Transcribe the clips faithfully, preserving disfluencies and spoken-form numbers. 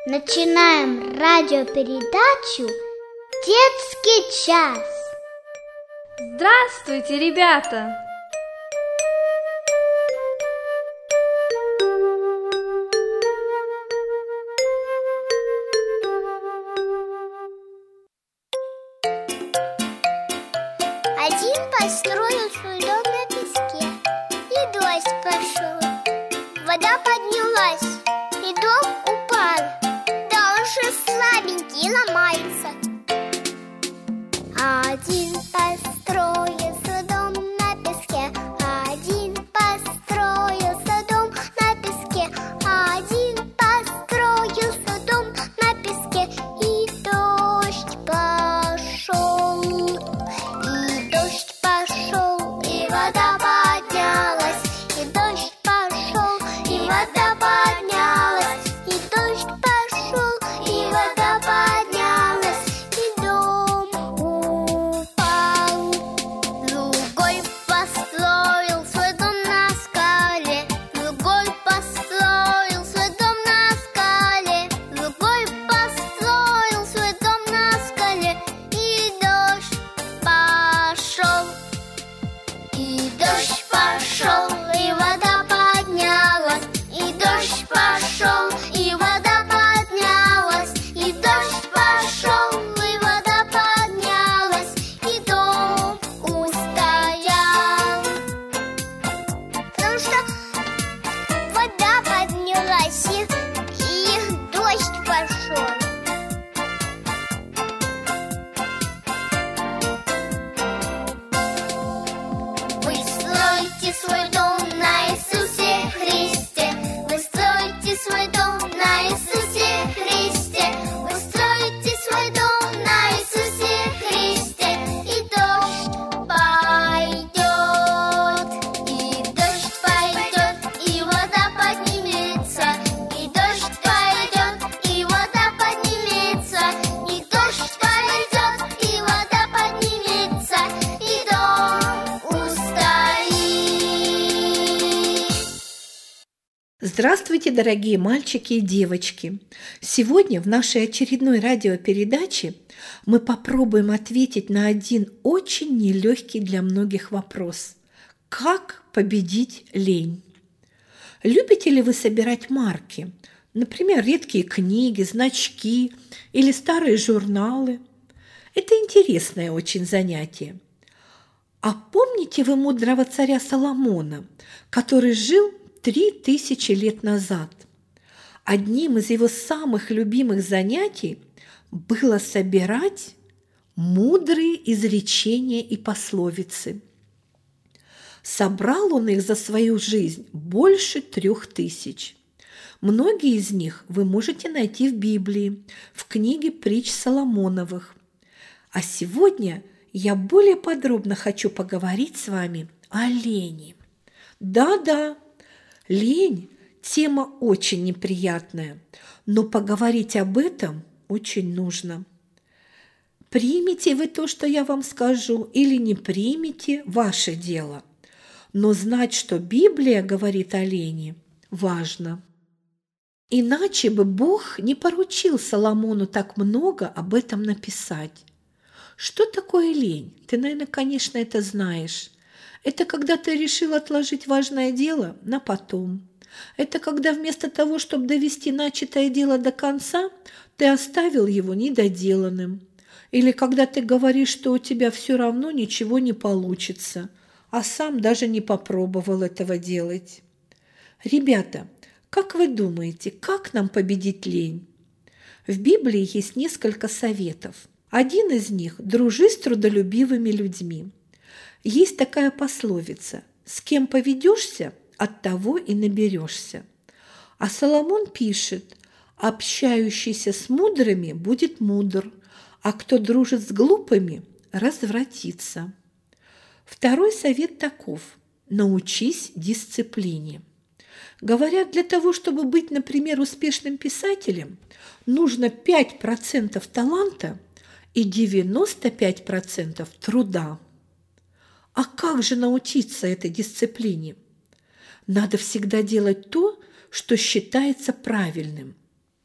Начинаем радиопередачу «Детский час». Здравствуйте, ребята! Один построил свой дом на песке, и дождь пошел. Вода поднялась, и дом упал. Да он же слабенький, ломается. Один построил свой дом на песке, один построил свой дом на песке, один построил свой дом на песке, и дождь пошел. И дождь пошел, и вода поднялась, и дождь пошел, и вода поднялась, и дождь пошел, и вода поднялась, и дом упал. Другой построил свой дом на скале, другой построил свой дом на скале, другой построил свой дом на скале, и дождь пошел, и дождь пошел, и вода поднялась, и дождь пошел, и вода поднялась, и дождь пошел, и вода поднялась, и дом устоял. Потому что вода поднялась, и, и дождь пошел. Вы стройте свой дом на Иисусе Христе, вы стройте свой дом на Иисусе Христе, вы стройте свой дом на Иисусе Христе, и дождь пойдет, и дождь пойдет, и вода поднимется, и дождь пойдет, и вода поднимется, и дождь пойдет, и вода поднимется, и дом устоит. Здравствуйте, дорогие мальчики и девочки! Сегодня в нашей очередной радиопередаче мы попробуем ответить на один очень нелегкий для многих вопрос. Как победить лень? Любите ли вы собирать марки? Например, редкие книги, значки или старые журналы? Это интересное очень занятие. А помните вы мудрого царя Соломона, который жил три тысячи лет назад? Одним из его самых любимых занятий было собирать мудрые изречения и пословицы. Собрал он их за свою жизнь больше трех тысяч. Многие из них вы можете найти в Библии, в книге притч Соломоновых. А сегодня я более подробно хочу поговорить с вами о лени. Да-да, лень – тема очень неприятная, но поговорить об этом очень нужно. Примите вы то, что я вам скажу, или не примите – ваше дело. Но знать, что Библия говорит о лени, важно. Иначе бы Бог не поручил Соломону так много об этом написать. Что такое лень? Ты, наверное, конечно, это знаешь. Это когда ты решил отложить важное дело на потом. Это когда вместо того, чтобы довести начатое дело до конца, ты оставил его недоделанным. Или когда ты говоришь, что у тебя все равно ничего не получится, а сам даже не попробовал этого делать. Ребята, как вы думаете, как нам победить лень? В Библии есть несколько советов. Один из них – дружи с трудолюбивыми людьми. Есть такая пословица: «С кем поведешься, от того и наберешься». А Соломон пишет: «Общающийся с мудрыми будет мудр, а кто дружит с глупыми, развратится». Второй совет таков: научись дисциплине. Говорят, для того, чтобы быть, например, успешным писателем, нужно пять процентов таланта и девяносто пять процентов труда. А как же научиться этой дисциплине? Надо всегда делать то, что считается правильным.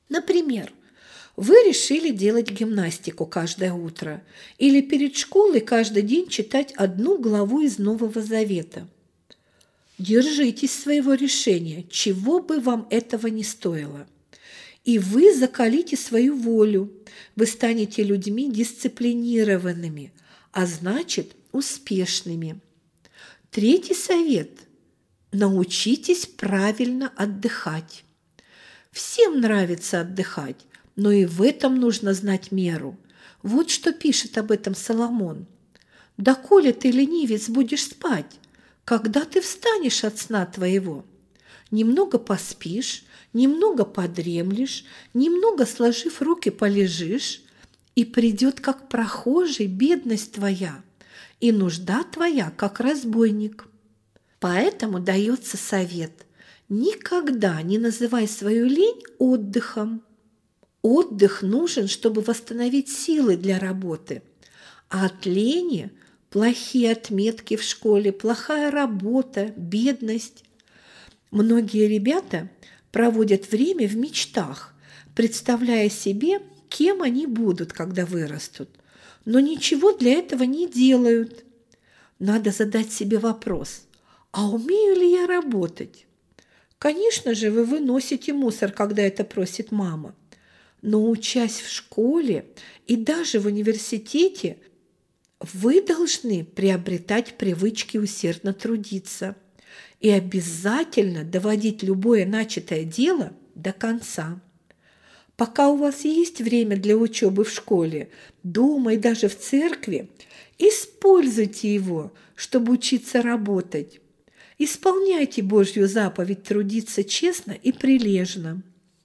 Например, вы решили делать гимнастику каждое утро или перед школой каждый день читать одну главу из Нового Завета. Держитесь своего решения, чего бы вам этого ни стоило. И вы закалите свою волю, вы станете людьми дисциплинированными, а значит успешными. Третий совет – научитесь правильно отдыхать. Всем нравится отдыхать, но и в этом нужно знать меру. Вот что пишет об этом Соломон. «Доколе ты, ленивец, будешь спать, когда ты встанешь от сна твоего? Немного поспишь, немного подремлешь, немного сложив руки полежишь, и придет, как прохожий, бедность твоя, и нужда твоя, как разбойник». Поэтому дается совет: никогда не называй свою лень отдыхом. Отдых нужен, чтобы восстановить силы для работы, а от лени – плохие отметки в школе, плохая работа, бедность. Многие ребята проводят время в мечтах, представляя себе, кем они будут, когда вырастут, но ничего для этого не делают. Надо задать себе вопрос: а умею ли я работать? Конечно же, вы выносите мусор, когда это просит мама, но учась в школе и даже в университете, вы должны приобретать привычки усердно трудиться и обязательно доводить любое начатое дело до конца. Пока у вас есть время для учебы в школе, дома и даже в церкви, используйте его, чтобы учиться работать. Исполняйте Божью заповедь трудиться честно и прилежно.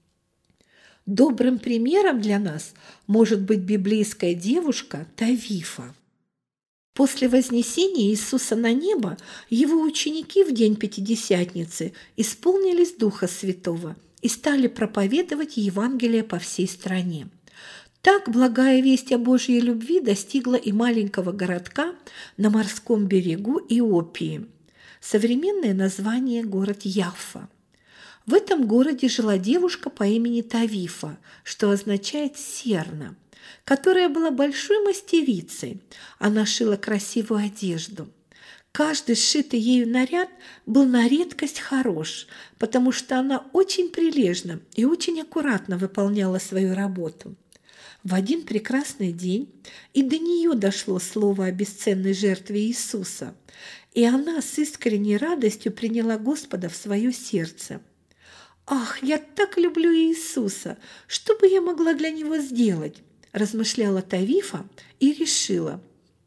Добрым примером для нас может быть библейская девушка Тавифа. После вознесения Иисуса на небо его ученики в день Пятидесятницы исполнились Духа Святого и стали проповедовать Евангелие по всей стране. Так благая весть о Божьей любви достигла и маленького городка на морском берегу Иопии. Современное название – город Яффа. В этом городе жила девушка по имени Тавифа, что означает «серна», которая была большой мастерицей. Она шила красивую одежду. Каждый сшитый ею наряд был на редкость хорош, потому что она очень прилежно и очень аккуратно выполняла свою работу. В один прекрасный день и до нее дошло слово о бесценной жертве Иисуса, и она с искренней радостью приняла Господа в свое сердце. «Ах, я так люблю Иисуса! Что бы я могла для Него сделать?» – размышляла Тавифа и решила: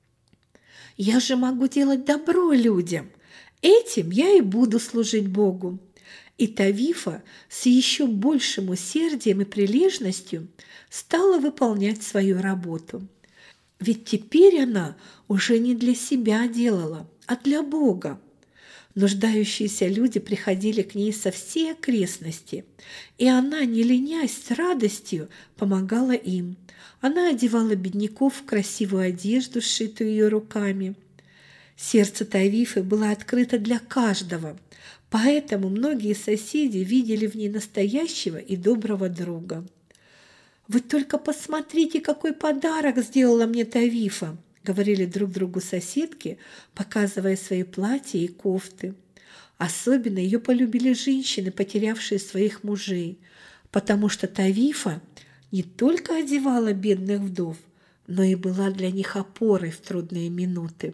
«Я же могу делать добро людям. Этим я и буду служить Богу». И Тавифа с еще большим усердием и прилежностью стала выполнять свою работу. Ведь теперь она уже не для себя делала, а для Бога. Нуждающиеся люди приходили к ней со всей окрестности, и она, не ленясь, с радостью помогала им. Она одевала бедняков в красивую одежду, сшитую ее руками. Сердце Тавифы было открыто для каждого, поэтому многие соседи видели в ней настоящего и доброго друга. «Вы только посмотрите, какой подарок сделала мне Тавифа!» — говорили друг другу соседки, показывая свои платья и кофты. Особенно ее полюбили женщины, потерявшие своих мужей, потому что Тавифа не только одевала бедных вдов, но и была для них опорой в трудные минуты.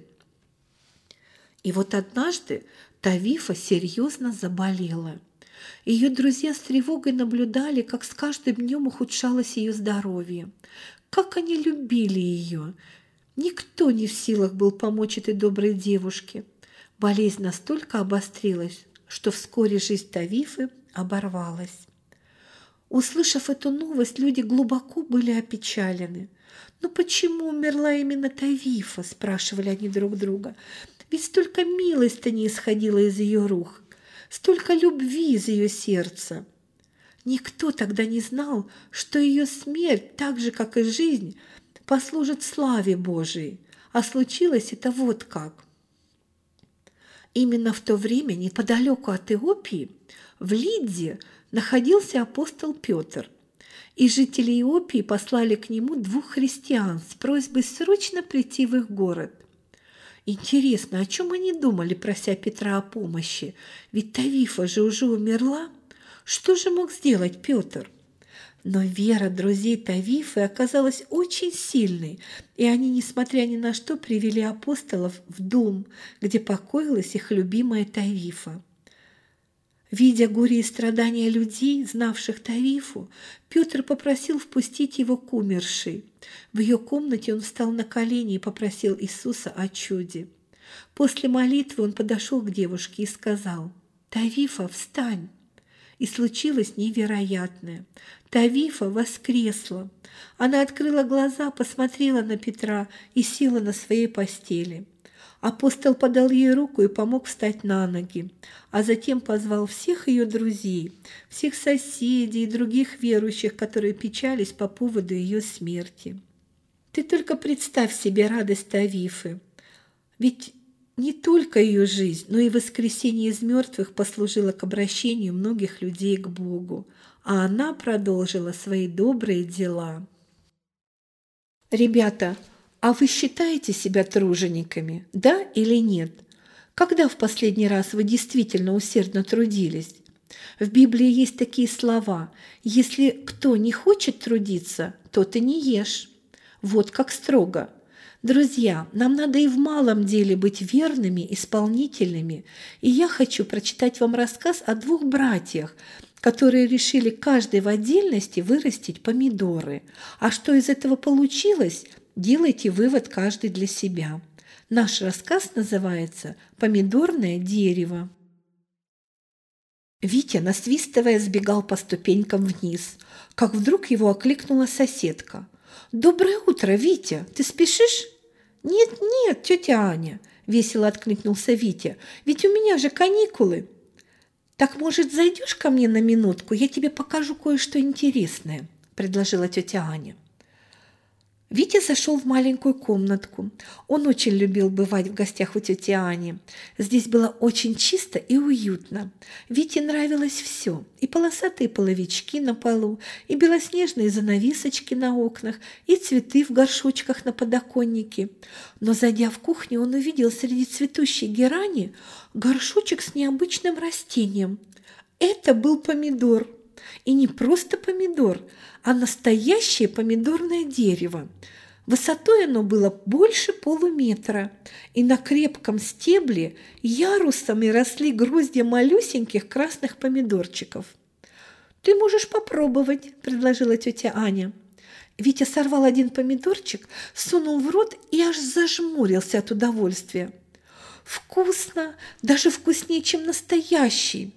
И вот однажды Тавифа серьезно заболела. Ее друзья с тревогой наблюдали, как с каждым днем ухудшалось ее здоровье. Как они любили ее! Никто не в силах был помочь этой доброй девушке. Болезнь настолько обострилась, что вскоре жизнь Тавифы оборвалась. Услышав эту новость, люди глубоко были опечалены. «Но почему умерла именно Тавифа?» – спрашивали они друг друга. «Ведь столько милостыни исходило из ее рук, столько любви из ее сердца». Никто тогда не знал, что ее смерть, так же, как и жизнь, послужит славе Божией, а случилось это вот как. Именно в то время, неподалеку от Иопии, в Лидде находился апостол Петр, и жители Иопии послали к нему двух христиан с просьбой срочно прийти в их город. Интересно, о чем они думали, прося Петра о помощи? Ведь Тавифа же уже умерла. Что же мог сделать Петр? Но вера друзей Тавифы оказалась очень сильной, и они, несмотря ни на что, привели апостолов в дом, где покоилась их любимая Тавифа. Видя горе и страдания людей, знавших Тавифу, Петр попросил впустить его к умершей. В ее комнате он встал на колени и попросил Иисуса о чуде. После молитвы он подошел к девушке и сказал: «Тавифа, встань!» И случилось невероятное. Тавифа воскресла. Она открыла глаза, посмотрела на Петра и села на своей постели. Апостол подал ей руку и помог встать на ноги, а затем позвал всех ее друзей, всех соседей и других верующих, которые печались по поводу ее смерти. Ты только представь себе радость Тавифы, ведь не только ее жизнь, но и воскресение из мертвых послужило к обращению многих людей к Богу, а она продолжила свои добрые дела. Ребята, а вы считаете себя тружениками, да или нет? Когда в последний раз вы действительно усердно трудились? В Библии есть такие слова: «Если кто не хочет трудиться, то ты не ешь». Вот как строго. Друзья, нам надо и в малом деле быть верными, исполнительными. И я хочу прочитать вам рассказ о двух братьях, которые решили каждый в отдельности вырастить помидоры. А что из этого получилось, делайте вывод каждый для себя. Наш рассказ называется «Помидорное дерево». Витя, насвистывая, сбегал по ступенькам вниз, как вдруг его окликнула соседка. «Доброе утро, Витя! Ты спешишь?» «Нет, нет, тетя Аня!» – весело откликнулся Витя. «Ведь у меня же каникулы!» «Так, может, зайдешь ко мне на минутку? Я тебе покажу кое-что интересное», – предложила тетя Аня. Витя зашел в маленькую комнатку. Он очень любил бывать в гостях у тети Ани. Здесь было очень чисто и уютно. Вите нравилось все: и полосатые половички на полу, и белоснежные занавесочки на окнах, и цветы в горшочках на подоконнике. Но, зайдя в кухню, он увидел среди цветущей герани горшочек с необычным растением. Это был помидор. И не просто помидор, а настоящее помидорное дерево. Высотой оно было больше полуметра, и на крепком стебле ярусами росли гроздья малюсеньких красных помидорчиков. «Ты можешь попробовать», – предложила тетя Аня. Витя сорвал один помидорчик, сунул в рот и аж зажмурился от удовольствия. «Вкусно, даже вкуснее, чем настоящий».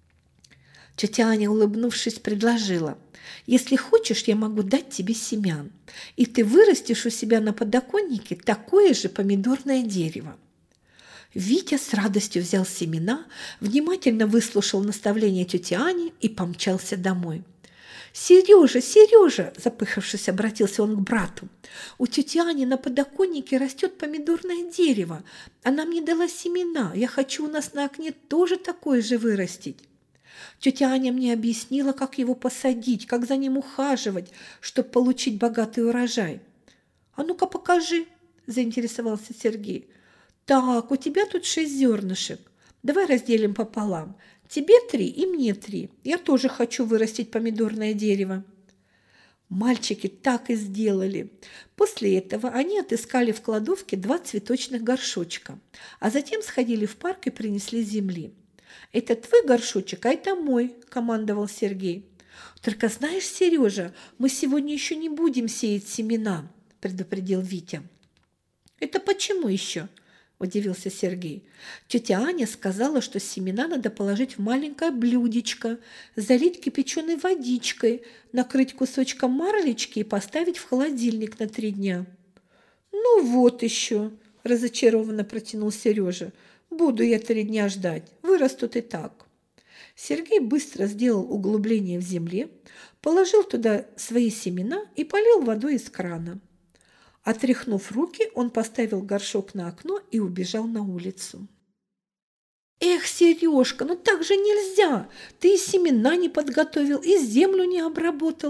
Тетя Аня, улыбнувшись, предложила: «Если хочешь, я могу дать тебе семян, и ты вырастешь у себя на подоконнике такое же помидорное дерево». Витя с радостью взял семена, внимательно выслушал наставления тети Ани и помчался домой. «Сережа, Сережа!» – запыхавшись, обратился он к брату. «У тети Ани на подоконнике растет помидорное дерево. Она мне дала семена. Я хочу у нас на окне тоже такое же вырастить». Тетя Аня мне объяснила, как его посадить, как за ним ухаживать, чтобы получить богатый урожай. «А ну-ка покажи», – заинтересовался Сергей. «Так, у тебя тут шесть зернышек. Давай разделим пополам. Тебе три и мне три. Я тоже хочу вырастить помидорное дерево». Мальчики так и сделали. После этого они отыскали в кладовке два цветочных горшочка, а затем сходили в парк и принесли земли. «Это твой горшочек, а это мой», – командовал Сергей. «Только знаешь, Сережа, мы сегодня еще не будем сеять семена», – предупредил Витя. «Это почему еще?» – удивился Сергей. «Тетя Аня сказала, что семена надо положить в маленькое блюдечко, залить кипяченой водичкой, накрыть кусочком марлечки и поставить в холодильник на три дня». «Ну вот еще», – разочарованно протянул Сережа. «Буду я три дня ждать, вырастут и так». Сергей быстро сделал углубление в земле, положил туда свои семена и полил водой из крана. Отряхнув руки, он поставил горшок на окно и убежал на улицу. «Эх, Сережка, ну так же нельзя! Ты и семена не подготовил, и землю не обработал!»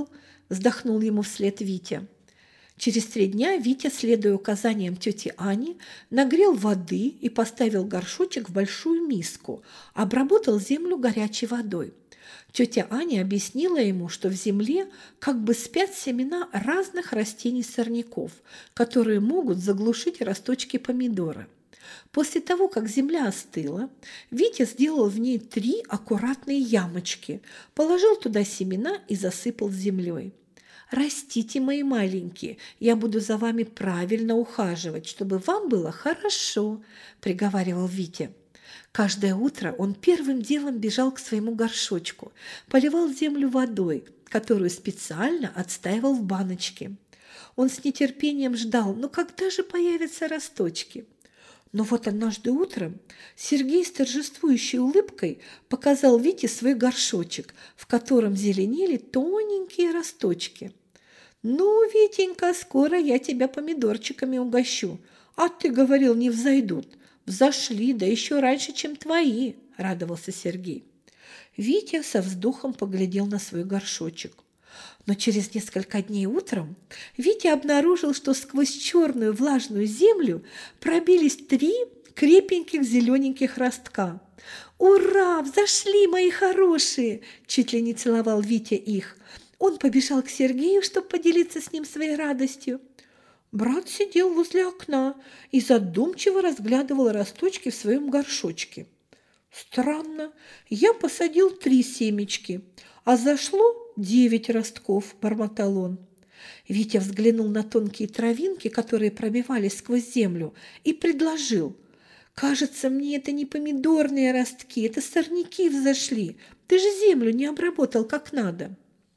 – вздохнул ему вслед Витя. Через три дня Витя, следуя указаниям тети Ани, нагрел воды и поставил горшочек в большую миску, обработал землю горячей водой. Тетя Аня объяснила ему, что в земле как бы спят семена разных растений-сорняков, которые могут заглушить росточки помидора. После того, как земля остыла, Витя сделал в ней три аккуратные ямочки, положил туда семена и засыпал землей. «Растите, мои маленькие, я буду за вами правильно ухаживать, чтобы вам было хорошо», – приговаривал Витя. Каждое утро он первым делом бежал к своему горшочку, поливал землю водой, которую специально отстаивал в баночке. Он с нетерпением ждал, ну когда же появятся росточки? Но вот однажды утром Сергей с торжествующей улыбкой показал Вите свой горшочек, в котором зеленели тоненькие росточки. «Ну, Витенька, скоро я тебя помидорчиками угощу, а ты говорил, не взойдут. Взошли, да еще раньше, чем твои», – радовался Сергей. Витя со вздохом поглядел на свой горшочек. Но через несколько дней утром Витя обнаружил, что сквозь черную влажную землю пробились три крепеньких зелененьких ростка. «Ура! Взошли, мои хорошие!» – чуть ли не целовал Витя их. Он побежал к Сергею, чтобы поделиться с ним своей радостью. Брат сидел возле окна и задумчиво разглядывал росточки в своем горшочке. «Странно, я посадил три семечки, а зашло девять ростков», – бормотал он. Витя взглянул на тонкие травинки, которые пробивались сквозь землю, и предложил: «Кажется, мне это не помидорные ростки, это сорняки взошли. Ты же землю не обработал как надо».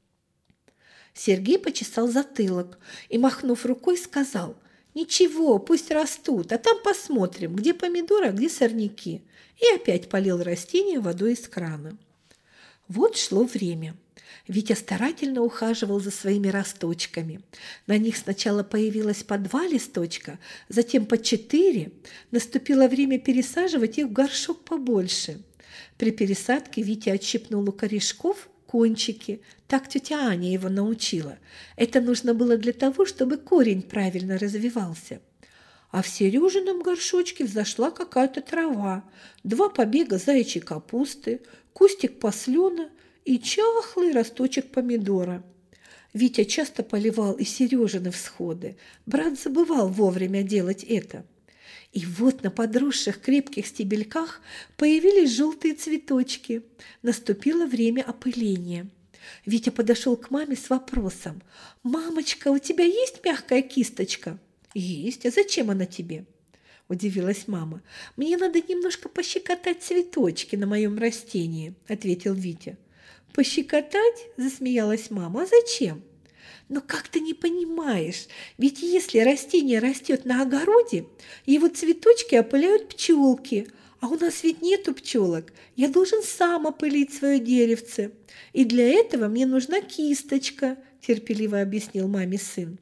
Сергей почесал затылок и, махнув рукой, сказал: «Ничего, пусть растут, а там посмотрим, где помидоры, а где сорняки», и опять полил растения водой из крана. Вот шло время. Витя старательно ухаживал за своими росточками. На них сначала появилось по два листочка, затем по четыре. Наступило время пересаживать их в горшок побольше. При пересадке Витя отщипнул у корешков кончики. Так тетя Аня его научила. Это нужно было для того, чтобы корень правильно развивался. А в Сережином горшочке взошла какая-то трава, два побега заячьей капусты, кустик паслена и чахлый росточек помидора. Витя часто поливал и Сережины всходы. Брат забывал вовремя делать это. И вот на подросших крепких стебельках появились желтые цветочки. Наступило время опыления. Витя подошел к маме с вопросом: «Мамочка, у тебя есть мягкая кисточка?» «Есть. А зачем она тебе?» – удивилась мама. «Мне надо немножко пощекотать цветочки на моем растении», – ответил Витя. «Пощекотать?» – засмеялась мама. «А зачем?» «Но как ты не понимаешь? Ведь если растение растет на огороде, его цветочки опыляют пчелки, а у нас ведь нету пчелок. Я должен сам опылить свое деревце, и для этого мне нужна кисточка», – терпеливо объяснил маме сын.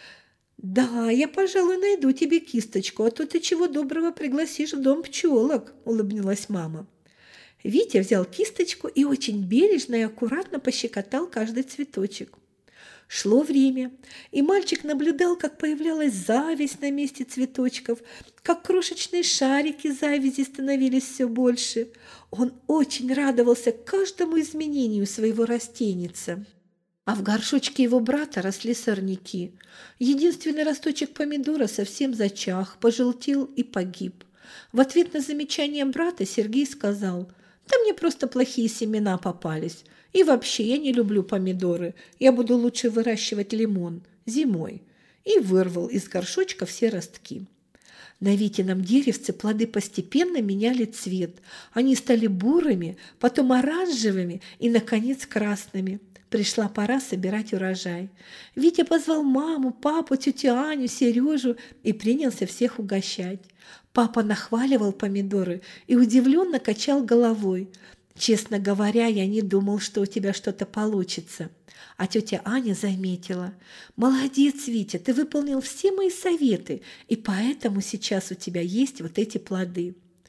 «Да, я, пожалуй, найду тебе кисточку, а то ты чего доброго пригласишь в дом пчелок», – улыбнулась мама. Витя взял кисточку и очень бережно и аккуратно пощекотал каждый цветочек. Шло время, и мальчик наблюдал, как появлялась зависть на месте цветочков, как крошечные шарики завязи становились все больше. Он очень радовался каждому изменению своего растеница. А в горшочке его брата росли сорняки. Единственный росточек помидора совсем зачах, пожелтел и погиб. В ответ на замечание брата Сергей сказал: «Да мне просто плохие семена попались. И вообще я не люблю помидоры. Я буду лучше выращивать лимон зимой». И вырвал из горшочка все ростки. На Витином деревце плоды постепенно меняли цвет. Они стали бурыми, потом оранжевыми и, наконец, красными. Пришла пора собирать урожай. Витя позвал маму, папу, тетю Аню, Сережу и принялся всех угощать. Папа нахваливал помидоры и удивленно качал головой. «Честно говоря, я не думал, что у тебя что-то получится». А тетя Аня заметила: «Молодец, Витя, ты выполнил все мои советы, и поэтому сейчас у тебя есть вот эти плоды».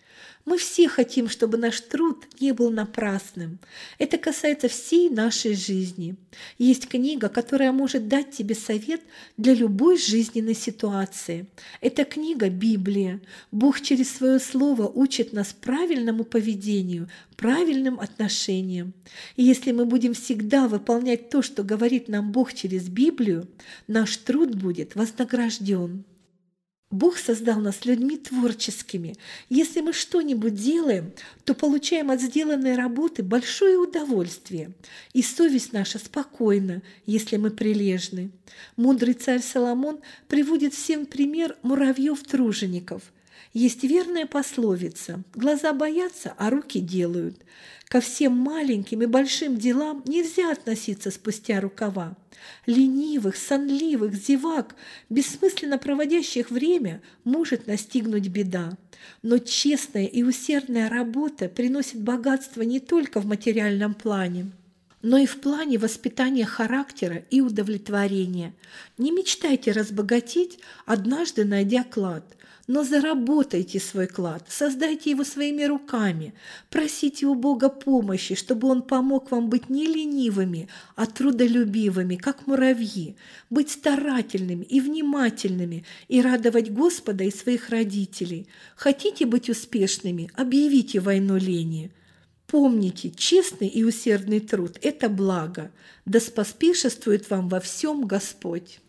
Мы все хотим, чтобы наш труд не был напрасным. Это касается всей нашей жизни. Есть книга, которая может дать тебе совет для любой жизненной ситуации. Эта книга – Библия. Бог через свое слово учит нас правильному поведению, правильным отношениям. И если мы будем всегда выполнять то, что говорит нам Бог через Библию, наш труд будет вознагражден. Бог создал нас людьми творческими. Если мы что-нибудь делаем, то получаем от сделанной работы большое удовольствие, и совесть наша спокойна, если мы прилежны. Мудрый царь Соломон приводит всем пример муравьев-тружеников. Есть верная пословица: «Глаза боятся, а руки делают». Ко всем маленьким и большим делам нельзя относиться спустя рукава. Ленивых, сонливых, зевак, бессмысленно проводящих время, может настигнуть беда. Но честная и усердная работа приносит богатство не только в материальном плане, но и в плане воспитания характера и удовлетворения. Не мечтайте разбогатеть, однажды найдя клад, но заработайте свой клад, создайте его своими руками, просите у Бога помощи, чтобы Он помог вам быть не ленивыми, а трудолюбивыми, как муравьи, быть старательными и внимательными и радовать Господа и своих родителей. Хотите быть успешными? Объявите войну лени. Помните, честный и усердный труд – это благо. Да споспешествует вам во всем Господь.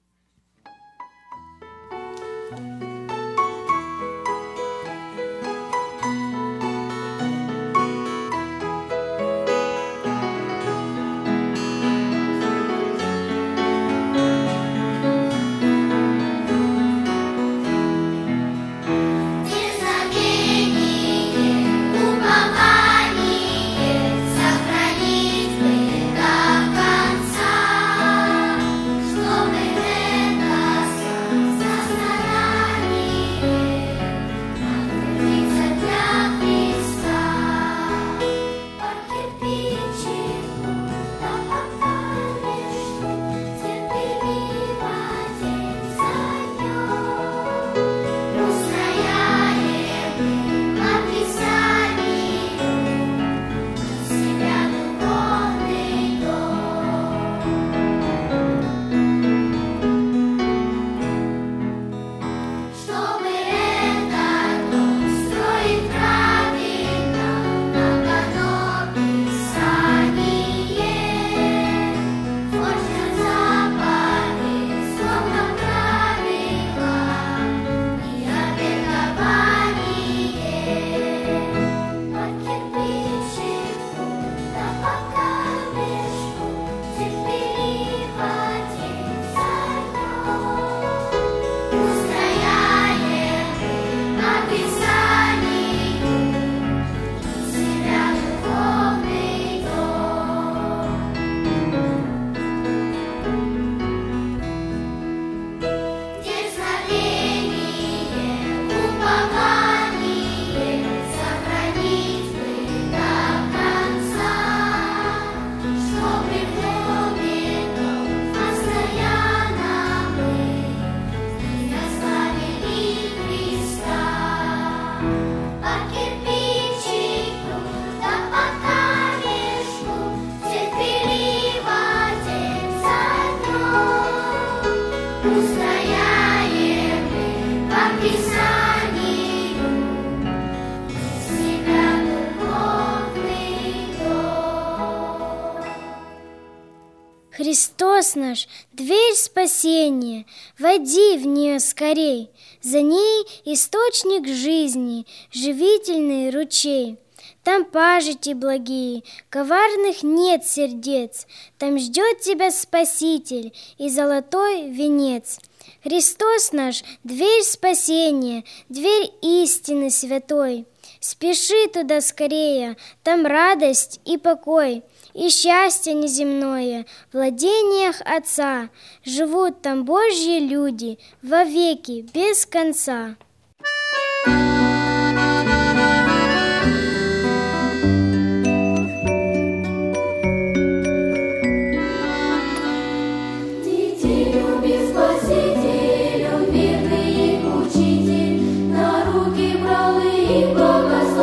Христос наш, дверь спасения, войди в нее скорей, за ней источник жизни, живительный ручей. Там пажити благие, коварных нет сердец, там ждет тебя Спаситель и золотой венец. Христос наш, дверь спасения, дверь истины святой. Спеши туда скорее, там радость и покой, и счастье неземное в владениях Отца. Живут там Божьи люди вовеки без конца. Благословен.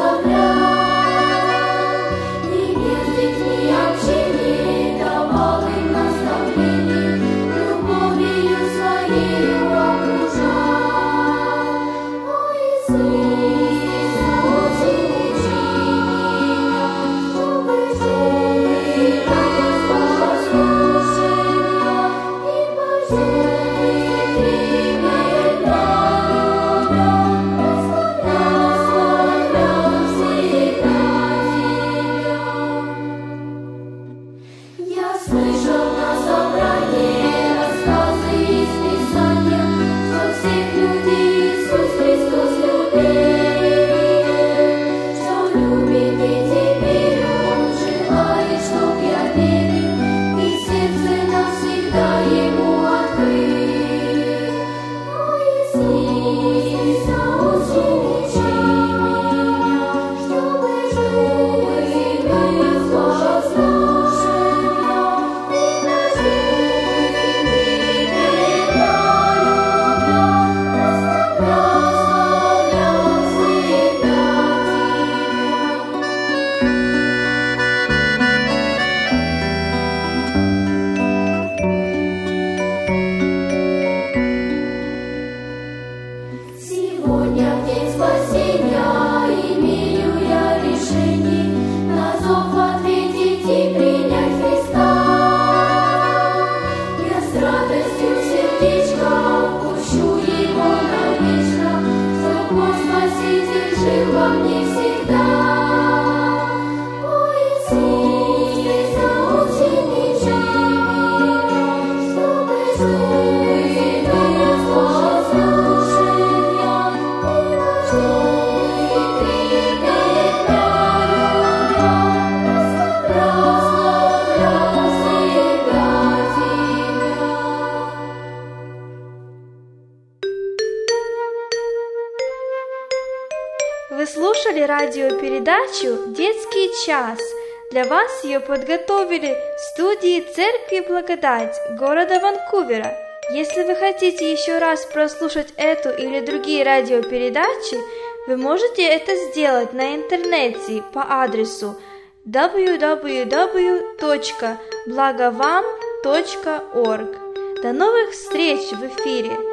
Вы слушали радиопередачу «Детский час». Для вас ее подготовили в студии Церкви Благодать города Ванкувера. Если вы хотите еще раз прослушать эту или другие радиопередачи, вы можете это сделать на интернете по адресу дабл ю дабл ю дабл ю точка благовам точка орг. До новых встреч в эфире!